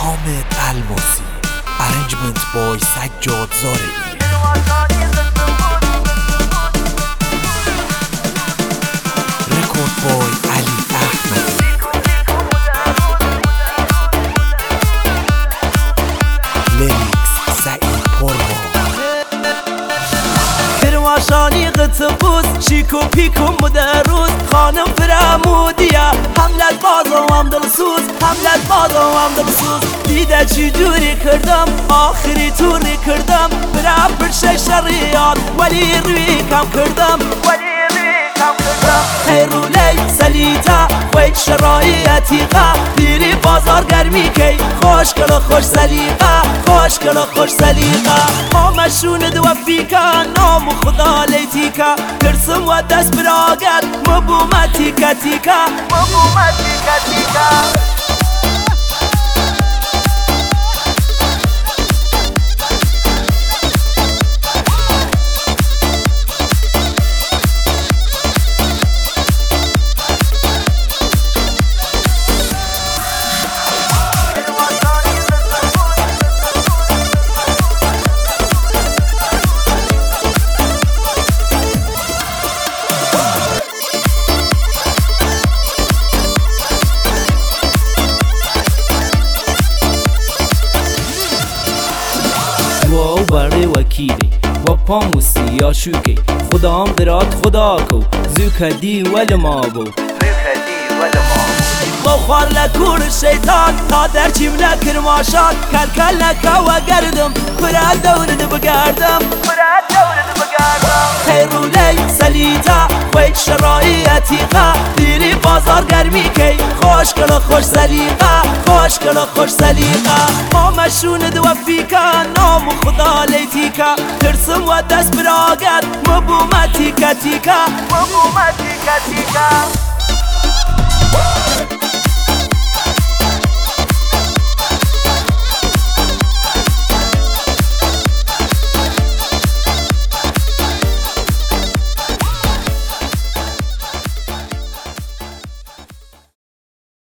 حامد الماسی. Arrangement by سجاد زارعی. Record by علی احمدی. لیریکس سعید پرما. کرماشانی قطبوز شیکو پیکو مدروز خانم فرمودیه حملت بازم هم دلسوز حملت بازم هم دلسوز دیده چی جوری کردم آخری توری کردم برا برشه شریعات ولی روی کم کردم خیرولی سلیتا خوید شرایطیقه دیری بازار گرمی کی خوشگل و خوش سلیقه خوشگل و خوش سلیقه آمشون دوفیکا نام خدا لیتیکا ترسم و دست براگت مبومتیکا تیکا مبومتیکا تیکا و برای وکیلی و پامو سیاشوکی خدام درات خدا کو زوکدی ولما بو بخوار لکور شیطان تا در چیم لکرماشان کل لکا و گردم برا دورد بگردم خیرولی سلیتا خوید شرایطیقه دیری بازار گرمی کی خوشگل و خوش سلیقه خوشگل و خوش سلیقه آمشون دوفیکا نام خدا لیتیکا ترسم و دست براگت مبومتیکا تیکا مبومتیکا تیکا